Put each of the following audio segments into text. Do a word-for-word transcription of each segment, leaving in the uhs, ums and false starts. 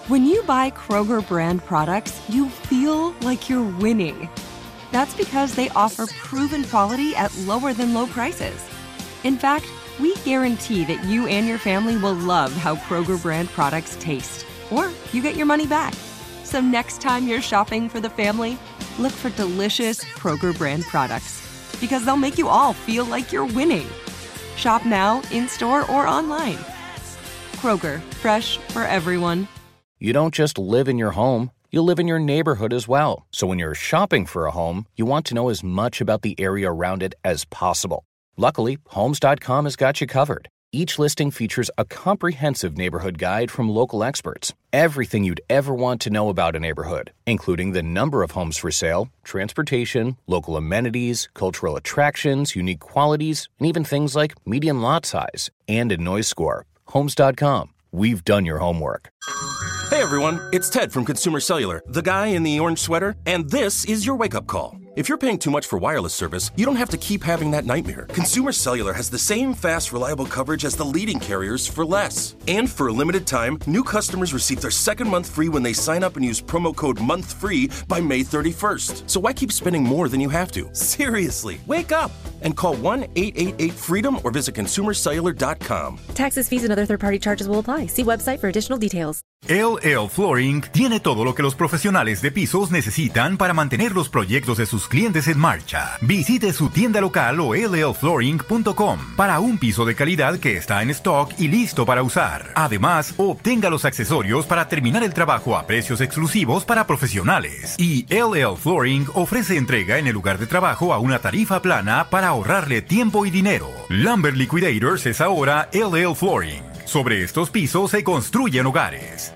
When you buy Kroger brand products, you feel like you're winning. That's because they offer proven quality at lower than low prices. In fact, we guarantee that you and your family will love how Kroger brand products taste, or you get your money back. So next time you're shopping for the family, look for delicious Kroger brand products, because they'll make you all feel like you're winning. Shop now, in-store, or online. Kroger, fresh for everyone. You don't just live in your home, you live in your neighborhood as well. So when you're shopping for a home, you want to know as much about the area around it as possible. Luckily, Homes dot com has got you covered. Each listing features a comprehensive neighborhood guide from local experts. Everything you'd ever want to know about a neighborhood, including the number of homes for sale, transportation, local amenities, cultural attractions, unique qualities, and even things like median lot size and a noise score. Homes dot com. We've done your homework. Hey everyone, it's Ted from Consumer Cellular, the guy in the orange sweater, and this is your wake-up call. If you're paying too much for wireless service, you don't have to keep having that nightmare. Consumer Cellular has the same fast, reliable coverage as the leading carriers for less. And for a limited time, new customers receive their second month free when they sign up and use promo code MONTHFREE by May thirty-first. So why keep spending more than you have to? Seriously, wake up and call one eight eight eight FREEDOM or visit consumer cellular dot com. Taxes, fees, and other third-party charges will apply. See website for additional details. L L Flooring tiene todo lo que los profesionales de pisos necesitan para mantener los proyectos de sus clientes en marcha. Visite su tienda local o L L flooring punto com para un piso de calidad que está en stock y listo para usar. Además, obtenga los accesorios para terminar el trabajo a precios exclusivos para profesionales. Y L L Flooring ofrece entrega en el lugar de trabajo a una tarifa plana para ahorrarle tiempo y dinero. Lumber Liquidators es ahora L L Flooring. Sobre estos pisos se construyen hogares.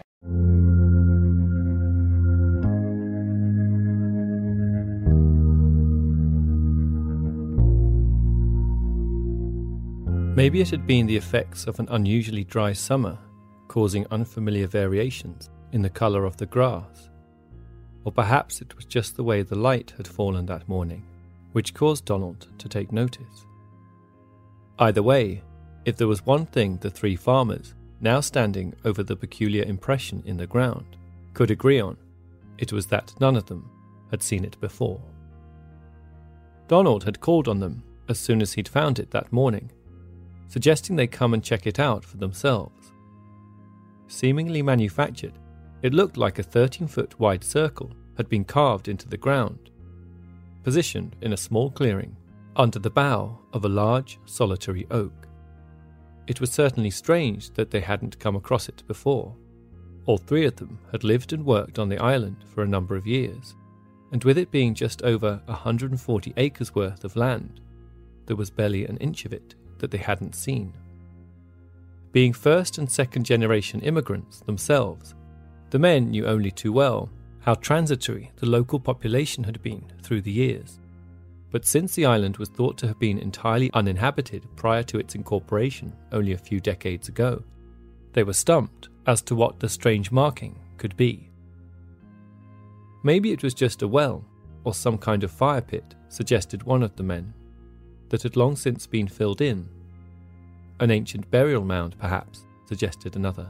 Maybe it had been the effects of an unusually dry summer, causing unfamiliar variations in the colour of the grass. Or perhaps it was just the way the light had fallen that morning, which caused Donald to take notice. Either way, if there was one thing the three farmers, now standing over the peculiar impression in the ground, could agree on, it was that none of them had seen it before. Donald had called on them as soon as he'd found it that morning, suggesting they come and check it out for themselves. Seemingly manufactured, it looked like a thirteen-foot wide circle had been carved into the ground, positioned in a small clearing under the bough of a large solitary oak. It was certainly strange that they hadn't come across it before. All three of them had lived and worked on the island for a number of years, and with it being just over one hundred forty acres worth of land, there was barely an inch of it that they hadn't seen. Being first and second generation immigrants themselves, the men knew only too well how transitory the local population had been through the years. But since the island was thought to have been entirely uninhabited prior to its incorporation only a few decades ago, they were stumped as to what the strange marking could be. Maybe it was just a well, or some kind of fire pit, suggested one of the men, that had long since been filled in. An ancient burial mound, perhaps, suggested another.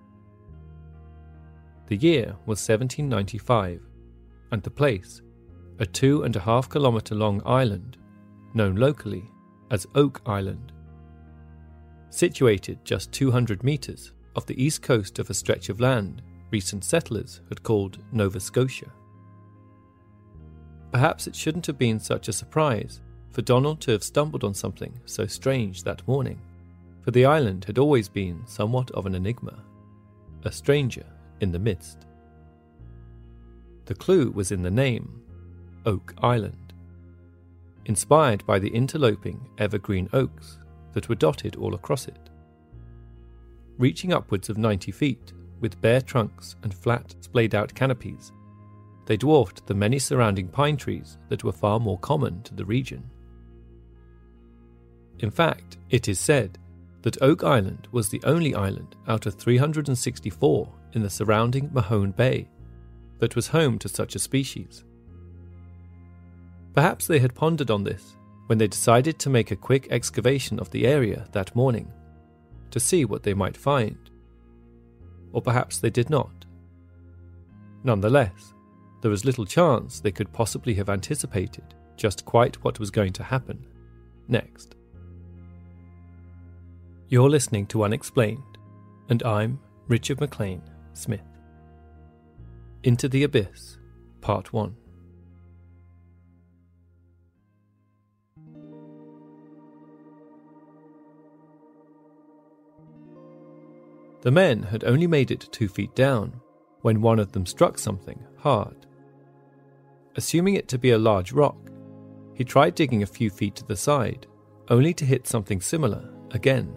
The year was seventeen ninety-five, and the place, a two and a half kilometre long island, known locally as Oak Island. Situated just two hundred metres off the east coast of a stretch of land recent settlers had called Nova Scotia. Perhaps it shouldn't have been such a surprise for Donald to have stumbled on something so strange that morning, for the island had always been somewhat of an enigma, a stranger in the midst. The clue was in the name, Oak Island, inspired by the interloping evergreen oaks that were dotted all across it. Reaching upwards of ninety feet, with bare trunks and flat, splayed-out canopies, they dwarfed the many surrounding pine trees that were far more common to the region. In fact, it is said that Oak Island was the only island out of three hundred sixty-four in the surrounding Mahone Bay that was home to such a species. Perhaps they had pondered on this when they decided to make a quick excavation of the area that morning to see what they might find. Or perhaps they did not, Nonetheless, there was little chance they could possibly have anticipated just quite what was going to happen next. You're listening to Unexplained, and I'm Richard McLean Smith. Into the Abyss, Part one. The men had only made it two feet down when one of them struck something hard. Assuming it to be a large rock, he tried digging a few feet to the side, only to hit something similar again.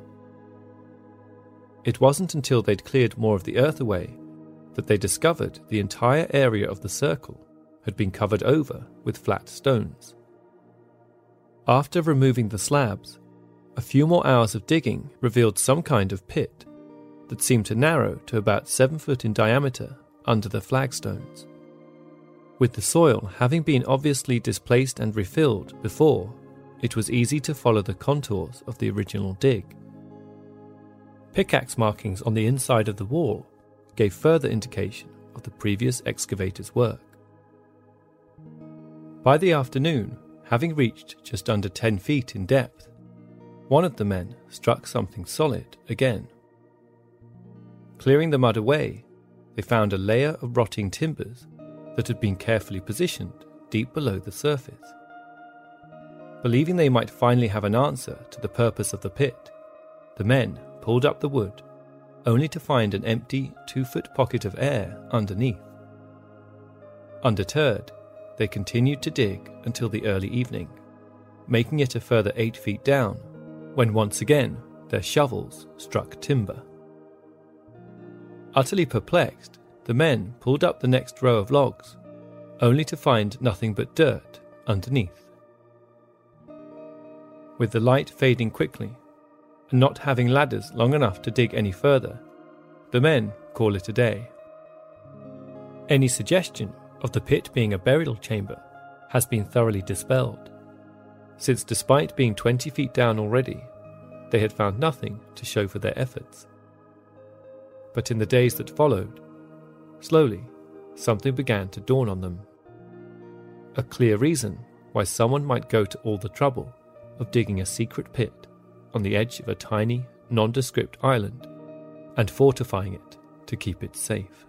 It wasn't until they'd cleared more of the earth away that they discovered the entire area of the circle had been covered over with flat stones. After removing the slabs, a few more hours of digging revealed some kind of pit that seemed to narrow to about seven foot in diameter under the flagstones. With the soil having been obviously displaced and refilled before, it was easy to follow the contours of the original dig. Pickaxe markings on the inside of the wall gave further indication of the previous excavator's work. By the afternoon, having reached just under ten feet in depth, one of the men struck something solid again. Clearing the mud away, they found a layer of rotting timbers that had been carefully positioned deep below the surface. Believing they might finally have an answer to the purpose of the pit, the men pulled up the wood, only to find an empty two-foot pocket of air underneath. Undeterred, they continued to dig until the early evening, making it a further eight feet down, when once again their shovels struck timber. Utterly perplexed, the men pulled up the next row of logs, only to find nothing but dirt underneath. With the light fading quickly, and not having ladders long enough to dig any further, the men call it a day. Any suggestion of the pit being a burial chamber has been thoroughly dispelled, since despite being twenty feet down already, they had found nothing to show for their efforts. But in the days that followed, slowly, something began to dawn on them. A clear reason why someone might go to all the trouble of digging a secret pit on the edge of a tiny, nondescript island and fortifying it to keep it safe.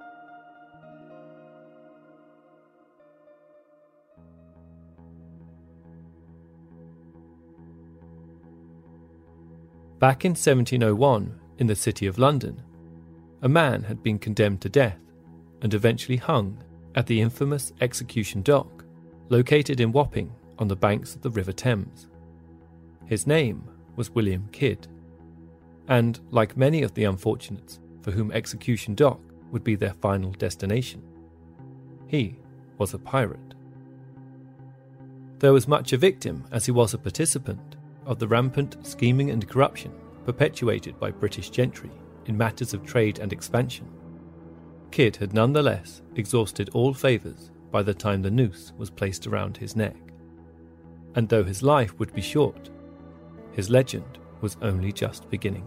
Back in seventeen oh one, in the city of London, a man had been condemned to death and eventually hung at the infamous Execution Dock, located in Wapping on the banks of the River Thames. His name was William Kidd, and like many of the unfortunates for whom Execution Dock would be their final destination, he was a pirate. Though as much a victim as he was a participant of the rampant scheming and corruption perpetuated by British gentry in matters of trade and expansion, Kidd had nonetheless exhausted all favours by the time the noose was placed around his neck. And though his life would be short, his legend was only just beginning.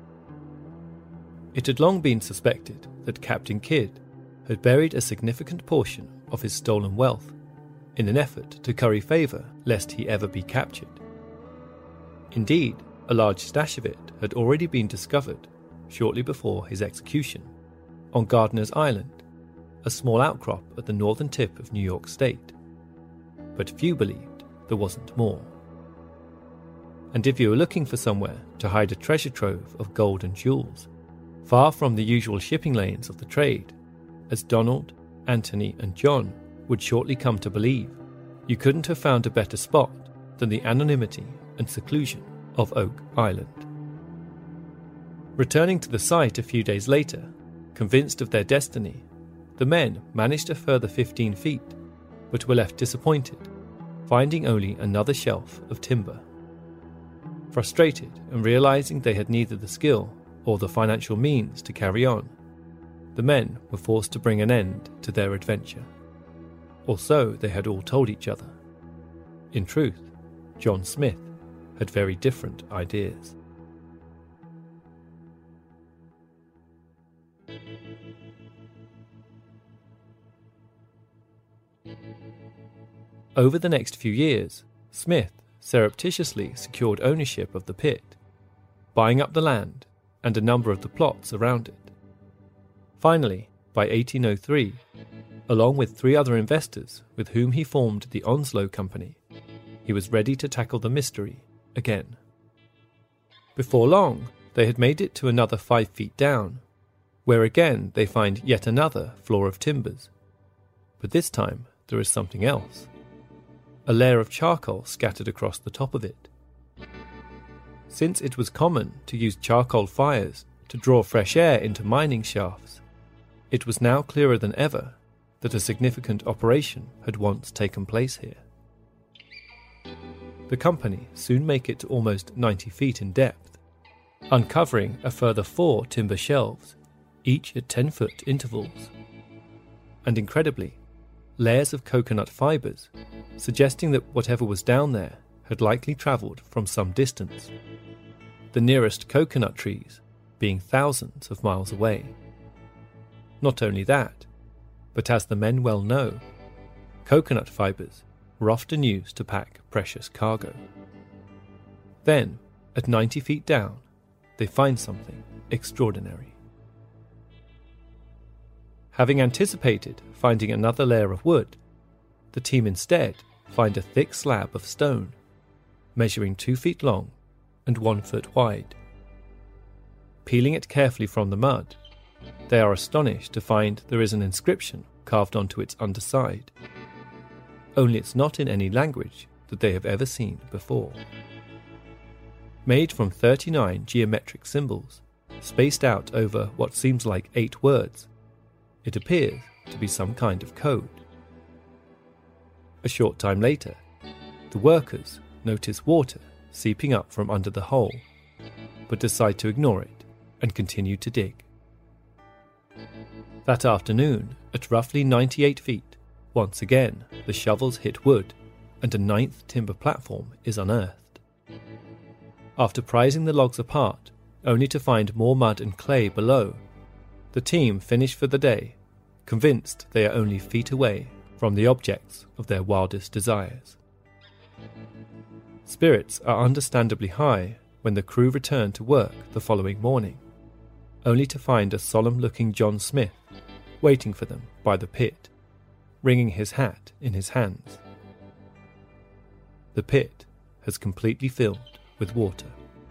It had long been suspected that Captain Kidd had buried a significant portion of his stolen wealth in an effort to curry favour lest he ever be captured. Indeed, a large stash of it had already been discovered shortly before his execution, on Gardiner's Island, a small outcrop at the northern tip of New York State. But few believed there wasn't more. And if you were looking for somewhere to hide a treasure trove of gold and jewels, far from the usual shipping lanes of the trade, as Donald, Anthony, and John would shortly come to believe, you couldn't have found a better spot than the anonymity and seclusion of Oak Island. Returning to the site a few days later, convinced of their destiny, the men managed a further fifteen feet, but were left disappointed, finding only another shelf of timber. Frustrated and realizing they had neither the skill or the financial means to carry on, the men were forced to bring an end to their adventure. Or so they had all told each other. In truth, John Smith had very different ideas. Over the next few years, Smith surreptitiously secured ownership of the pit, buying up the land and a number of the plots around it. Finally, by eighteen oh three, along with three other investors with whom he formed the Onslow Company, he was ready to tackle the mystery again. Before long, they had made it to another five feet down, where again they find yet another floor of timbers. But this time there is something else. A layer of charcoal scattered across the top of it. Since it was common to use charcoal fires to draw fresh air into mining shafts, it was now clearer than ever that a significant operation had once taken place here. The company soon make it to almost ninety feet in depth, uncovering a further four timber shelves, each at ten-foot intervals. And incredibly, layers of coconut fibres, suggesting that whatever was down there had likely travelled from some distance, the nearest coconut trees being thousands of miles away. Not only that, but as the men well know, coconut fibres were often used to pack precious cargo. Then, at ninety feet down, they find something extraordinary. Having anticipated finding another layer of wood, the team instead find a thick slab of stone, measuring two feet long and one foot wide. Peeling it carefully from the mud, they are astonished to find there is an inscription carved onto its underside. Only it's not in any language that they have ever seen before. Made from thirty-nine geometric symbols, spaced out over what seems like eight words, it appears to be some kind of code. A short time later, the workers notice water seeping up from under the hole, but decide to ignore it and continue to dig. That afternoon, at roughly ninety-eight feet, once again the shovels hit wood and a ninth timber platform is unearthed. After prizing the logs apart, only to find more mud and clay below, the team finish for the day, convinced they are only feet away from the objects of their wildest desires. Spirits are understandably high when the crew return to work the following morning, only to find a solemn-looking John Smith waiting for them by the pit, wringing his hat in his hands. The pit has completely filled with water.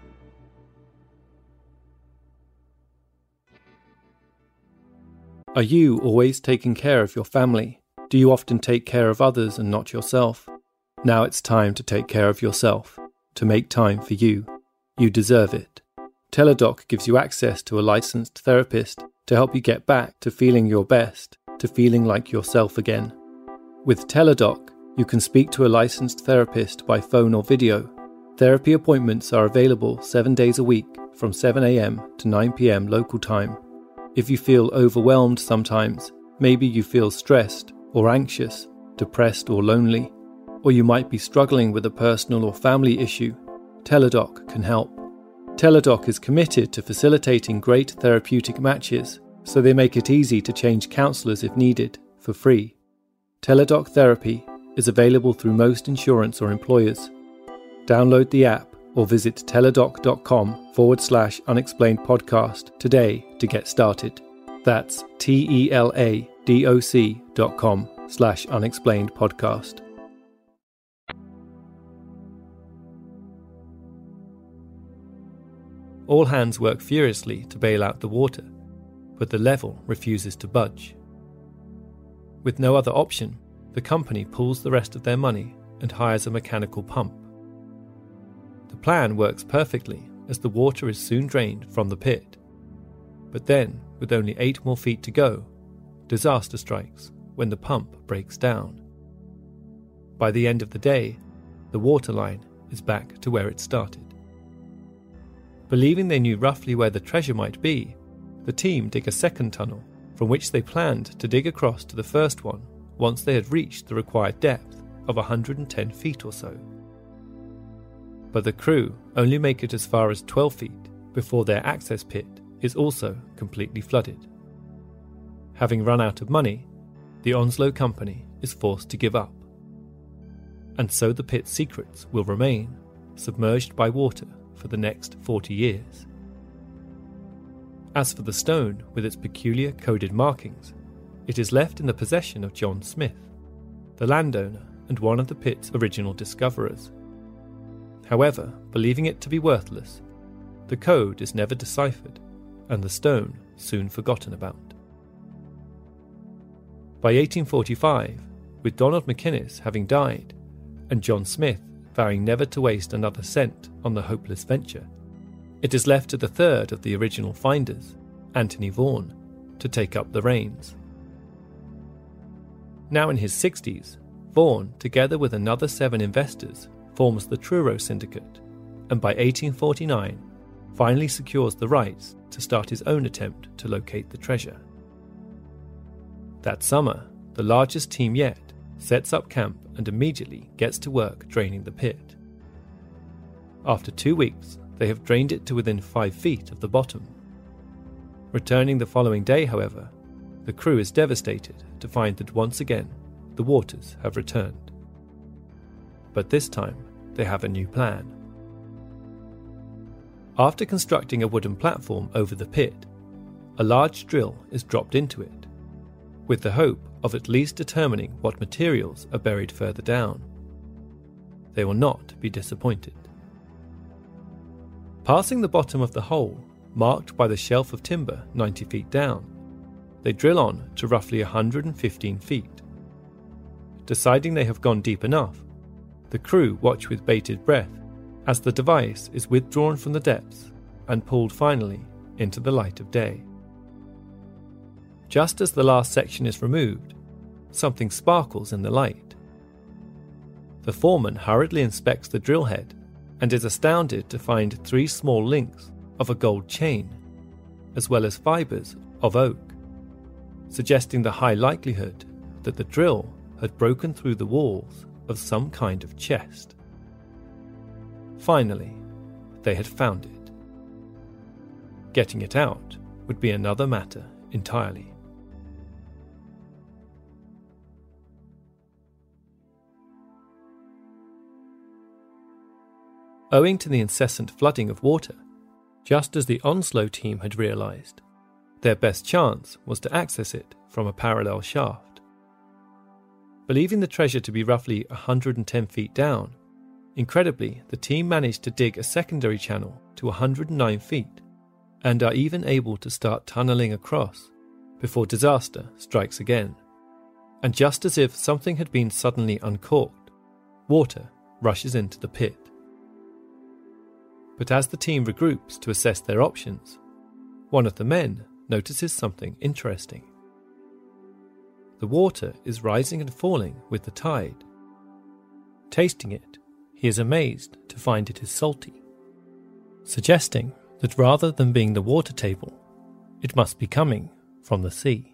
Are you always taking care of your family? Do you often take care of others and not yourself? Now it's time to take care of yourself, to make time for you. You deserve it. Teladoc gives you access to a licensed therapist to help you get back to feeling your best, to feeling like yourself again. With Teladoc, you can speak to a licensed therapist by phone or video. Therapy appointments are available seven days a week from seven a.m. to nine p.m. local time. If you feel overwhelmed sometimes, maybe you feel stressed or anxious, depressed or lonely, or you might be struggling with a personal or family issue, Teladoc can help. Teladoc is committed to facilitating great therapeutic matches, so they make it easy to change counsellors if needed, for free. Teladoc Therapy is available through most insurance or employers. Download the app or visit teladoc.com forward slash unexplained podcast today to get started. That's T-E-L-A-D-O-C dot com slash unexplained podcast. All hands work furiously to bail out the water, but the level refuses to budge. With no other option, the company pulls the rest of their money and hires a mechanical pump. The plan works perfectly as the water is soon drained from the pit. But then, with only eight more feet to go, disaster strikes when the pump breaks down. By the end of the day, the water line is back to where it started. Believing they knew roughly where the treasure might be, the team dig a second tunnel, from which they planned to dig across to the first one once they had reached the required depth of one hundred ten feet or so. But the crew only make it as far as twelve feet before their access pit is also completely flooded. Having run out of money, the Onslow Company is forced to give up. and so the pit's secrets will remain submerged by water for the next forty years. As for the stone with its peculiar coded markings, it is left in the possession of John Smith, the landowner and one of the pit's original discoverers. However, believing it to be worthless, the code is never deciphered and the stone soon forgotten about. By eighteen forty-five, with Donald McInnes having died and John Smith vowing never to waste another cent on the hopeless venture, it is left to the third of the original finders, Anthony Vaughan, to take up the reins. Now in his sixties, Vaughan, together with another seven investors, forms the Truro Syndicate, and by eighteen forty-nine, finally secures the rights to start his own attempt to locate the treasure. That summer, the largest team yet sets up camp and immediately gets to work draining the pit. After two weeks, they have drained it to within five feet of the bottom. Returning the following day, however, the crew is devastated to find that once again the waters have returned. But this time, they have a new plan. After constructing a wooden platform over the pit, a large drill is dropped into it, with the hope of at least determining what materials are buried further down. They will not be disappointed. Passing the bottom of the hole, marked by the shelf of timber ninety feet down, they drill on to roughly one hundred fifteen feet. Deciding they have gone deep enough, the crew watch with bated breath as the device is withdrawn from the depths and pulled finally into the light of day. Just as the last section is removed, something sparkles in the light. The foreman hurriedly inspects the drill head and is astounded to find three small links of a gold chain, as well as fibres of oak, suggesting the high likelihood that the drill had broken through the walls of some kind of chest. Finally, they had found it. Getting it out would be another matter entirely. Owing to the incessant flooding of water, just as the Onslow team had realised, their best chance was to access it from a parallel shaft. Believing the treasure to be roughly one hundred ten feet down, incredibly, the team managed to dig a secondary channel to one hundred nine feet and are even able to start tunnelling across before disaster strikes again. And just as if something had been suddenly uncorked, water rushes into the pit. But as the team regroups to assess their options, one of the men notices something interesting. The water is rising and falling with the tide. Tasting it, he is amazed to find it is salty, suggesting that rather than being the water table, it must be coming from the sea.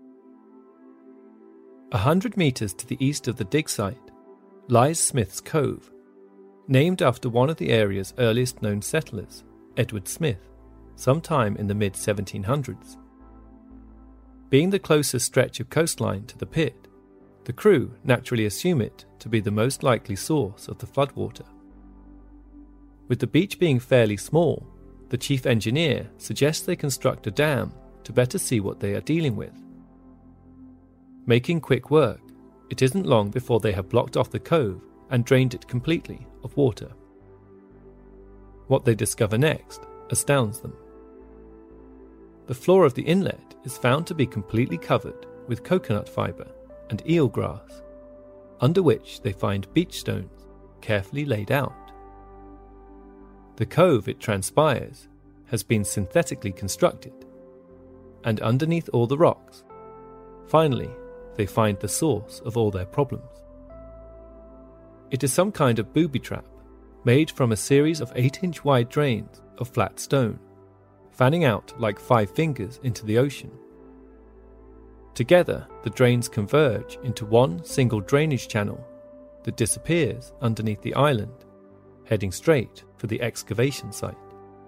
A hundred metres to the east of the dig site lies Smith's Cove, named after one of the area's earliest known settlers, Edward Smith, sometime in the mid seventeen hundreds. Being the closest stretch of coastline to the pit, the crew naturally assume it to be the most likely source of the floodwater. With the beach being fairly small, the chief engineer suggests they construct a dam to better see what they are dealing with. Making quick work, it isn't long before they have blocked off the cove and drained it completely of water. What they discover next astounds them. The floor of the inlet is found to be completely covered with coconut fibre and eel grass, under which they find beach stones carefully laid out. The cove, it transpires, has been synthetically constructed, and underneath all the rocks, finally, they find the source of all their problems. It is some kind of booby trap made from a series of eight-inch wide drains of flat stone, fanning out like five fingers into the ocean. Together, the drains converge into one single drainage channel that disappears underneath the island, heading straight for the excavation site.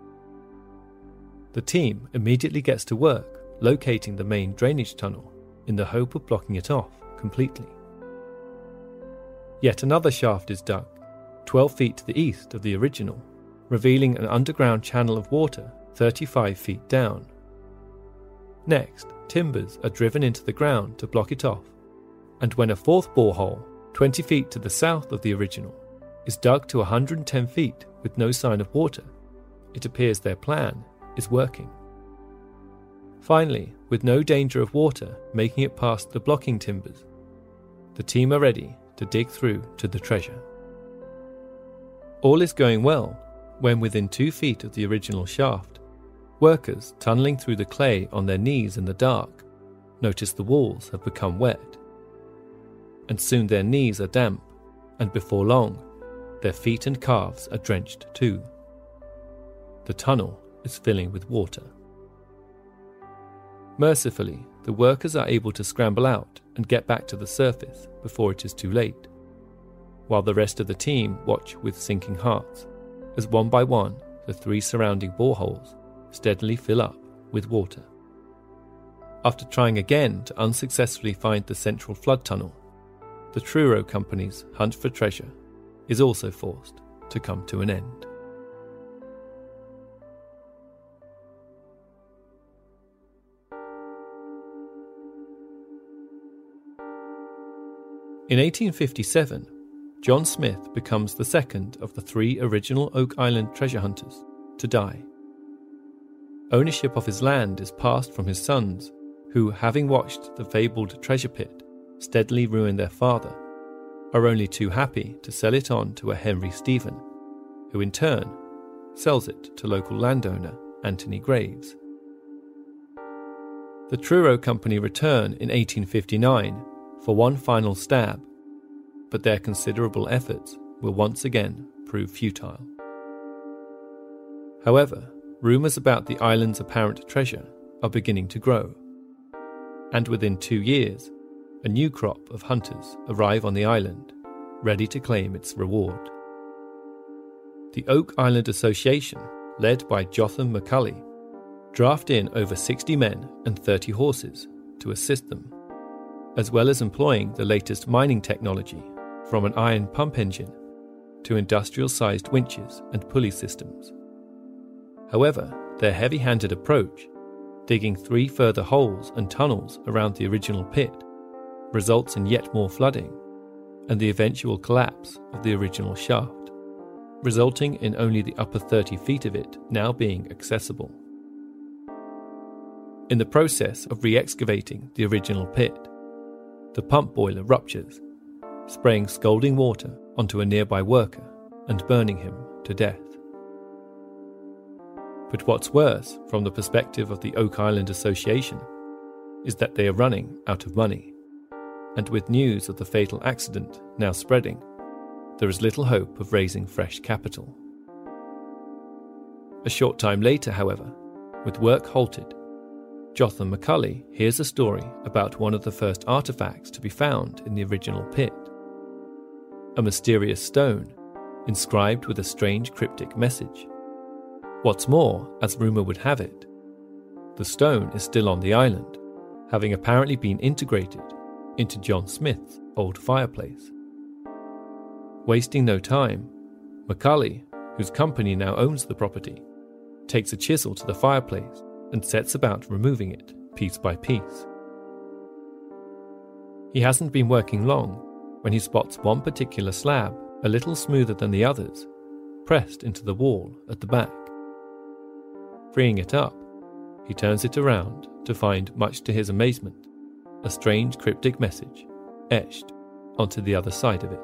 The team immediately gets to work locating the main drainage tunnel in the hope of blocking it off completely. Yet another shaft is dug, twelve feet to the east of the original, revealing an underground channel of water thirty-five feet down. Next, timbers are driven into the ground to block it off, and when a fourth borehole, twenty feet to the south of the original, is dug to one hundred ten feet with no sign of water, it appears their plan is working. Finally, with no danger of water making it past the blocking timbers, the team are ready to dig through to the treasure. All is going well when, within two feet of the original shaft, workers tunnelling through the clay on their knees in the dark notice the walls have become wet. And soon their knees are damp, and before long, their feet and calves are drenched too. The tunnel is filling with water. Mercifully, the workers are able to scramble out and get back to the surface before it is too late, while the rest of the team watch with sinking hearts as one by one the three surrounding boreholes steadily fill up with water. After trying again to unsuccessfully find the central flood tunnel, the Truro Company's hunt for treasure is also forced to come to an end. In eighteen fifty-seven, John Smith becomes the second of the three original Oak Island treasure hunters to die. Ownership of his land is passed from his sons, who, having watched the fabled treasure pit steadily ruin their father, are only too happy to sell it on to a Henry Stephen, who in turn sells it to local landowner Anthony Graves. The Truro Company return in eighteen fifty-nine for one final stab, but their considerable efforts will once again prove futile. However, rumours about the island's apparent treasure are beginning to grow, and within two years, a new crop of hunters arrive on the island, ready to claim its reward. The Oak Island Association, led by Jotham McCulley, draft in over sixty men and thirty horses to assist them, as well as employing the latest mining technology from an iron pump engine to industrial-sized winches and pulley systems. However, their heavy-handed approach, digging three further holes and tunnels around the original pit, results in yet more flooding and the eventual collapse of the original shaft, resulting in only the upper thirty feet of it now being accessible. In the process of re-excavating the original pit, the pump boiler ruptures, spraying scalding water onto a nearby worker and burning him to death. But what's worse, from the perspective of the Oak Island Association, is that they are running out of money, and with news of the fatal accident now spreading, there is little hope of raising fresh capital. A short time later, however, with work halted, Jotham McCulley hears a story about one of the first artefacts to be found in the original pit. A mysterious stone, inscribed with a strange cryptic message. What's more, as rumour would have it, the stone is still on the island, having apparently been integrated into John Smith's old fireplace. Wasting no time, McCulley, whose company now owns the property, takes a chisel to the fireplace and sets about removing it piece by piece. He hasn't been working long when he spots one particular slab, a little smoother than the others, pressed into the wall at the back. Freeing it up, he turns it around to find, much to his amazement, a strange cryptic message etched onto the other side of it.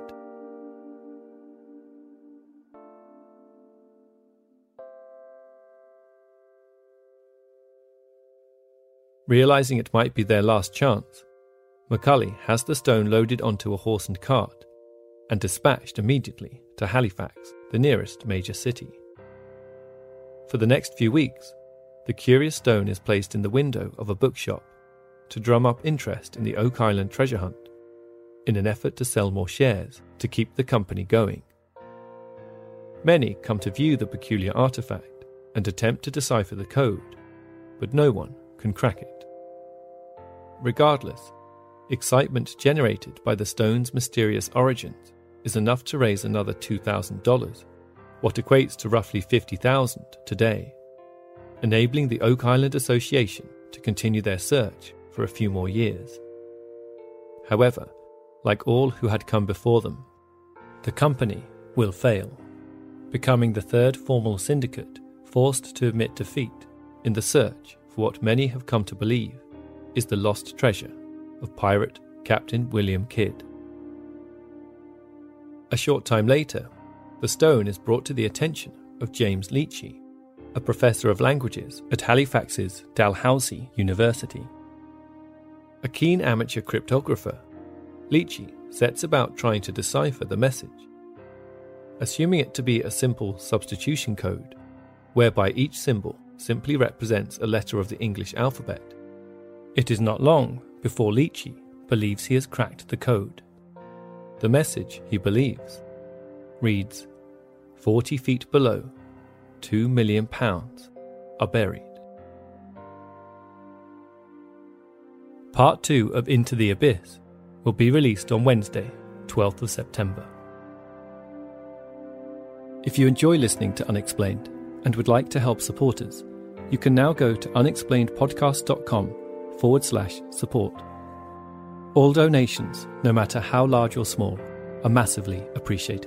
Realising it might be their last chance, McCulley has the stone loaded onto a horse and cart and dispatched immediately to Halifax, the nearest major city. For the next few weeks, the curious stone is placed in the window of a bookshop to drum up interest in the Oak Island treasure hunt, in an effort to sell more shares to keep the company going. Many come to view the peculiar artifact and attempt to decipher the code, but no one can crack it. Regardless, excitement generated by the stone's mysterious origins is enough to raise another two thousand dollars, what equates to roughly fifty thousand dollars today, enabling the Oak Island Association to continue their search for a few more years. However, like all who had come before them, the company will fail, becoming the third formal syndicate forced to admit defeat in the search for what many have come to believe is the lost treasure of pirate Captain William Kidd. A short time later, the stone is brought to the attention of James Leachy, a professor of languages at Halifax's Dalhousie University. A keen amateur cryptographer, Leachy sets about trying to decipher the message, assuming it to be a simple substitution code, whereby each symbol simply represents a letter of the English alphabet. It is not long before Leachy believes he has cracked the code. The message, he believes, reads, forty feet below, two million pounds are buried. Part two of Into the Abyss will be released on Wednesday, twelfth of September. If you enjoy listening to Unexplained and would like to help support us, you can now go to unexplainedpodcast.com forward slash support. All donations, no matter how large or small, are massively appreciated.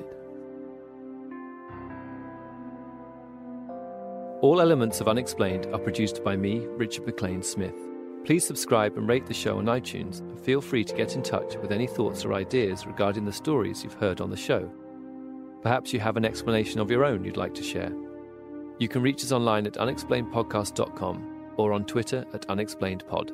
All elements of Unexplained are produced by me, Richard McLean Smith. Please subscribe and rate the show on iTunes, and feel free to get in touch with any thoughts or ideas regarding the stories you've heard on the show. Perhaps you have an explanation of your own you'd like to share. You can reach us online at unexplained podcast dot com or on Twitter at unexplainedpod.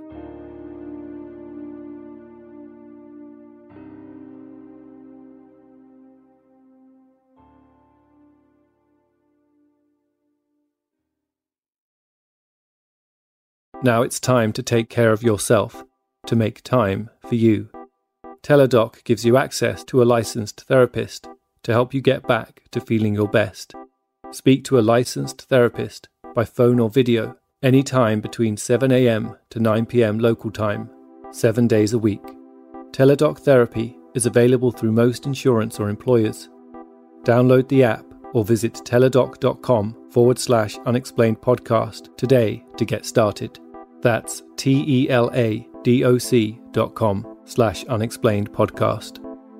Now it's time to take care of yourself, to make time for you. Teladoc gives you access to a licensed therapist to help you get back to feeling your best. Speak to a licensed therapist by phone or video anytime between seven a.m. to nine p.m. local time, seven days a week. Teladoc Therapy is available through most insurance or employers. Download the app or visit teladoc.com forward slash unexplained podcast today to get started. That's T-E-L-A-D-O-C dot com slash unexplained podcast.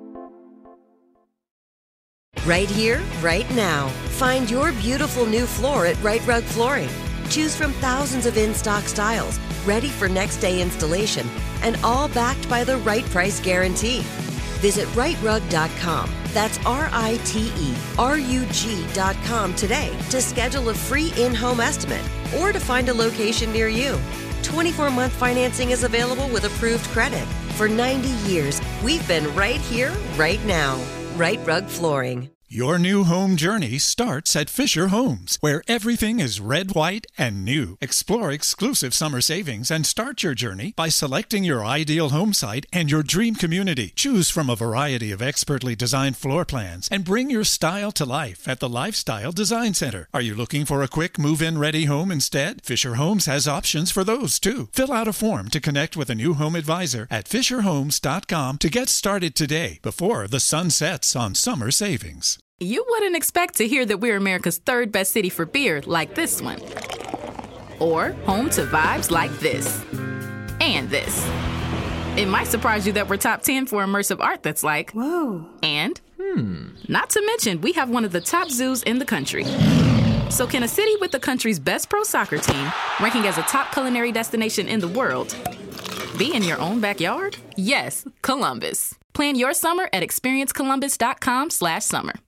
Right here, right now. Find your beautiful new floor at Right Rug Flooring. Choose from thousands of in-stock styles, ready for next day installation, and all backed by the right price guarantee. Visit right rug dot com. That's R I T E R U G dot com today to schedule a free in-home estimate or to find a location near you. twenty-four month financing is available with approved credit. For ninety years, we've been right here, right now. Right Rug Flooring. Your new home journey starts at Fisher Homes, where everything is red, white, and new. Explore exclusive summer savings and start your journey by selecting your ideal home site and your dream community. Choose from a variety of expertly designed floor plans and bring your style to life at the Lifestyle Design Center. Are you looking for a quick move-in ready home instead? Fisher Homes has options for those too. Fill out a form to connect with a new home advisor at fisher homes dot com to get started today before the sun sets on summer savings. You wouldn't expect to hear that we're America's third best city for beer like this one. Or home to vibes like this. And this. It might surprise you that we're top ten for immersive art that's like, whoa. And, hmm. Not to mention, we have one of the top zoos in the country. So can a city with the country's best pro soccer team, ranking as a top culinary destination in the world, be in your own backyard? Yes, Columbus. Plan your summer at experience columbus dot com slash summer.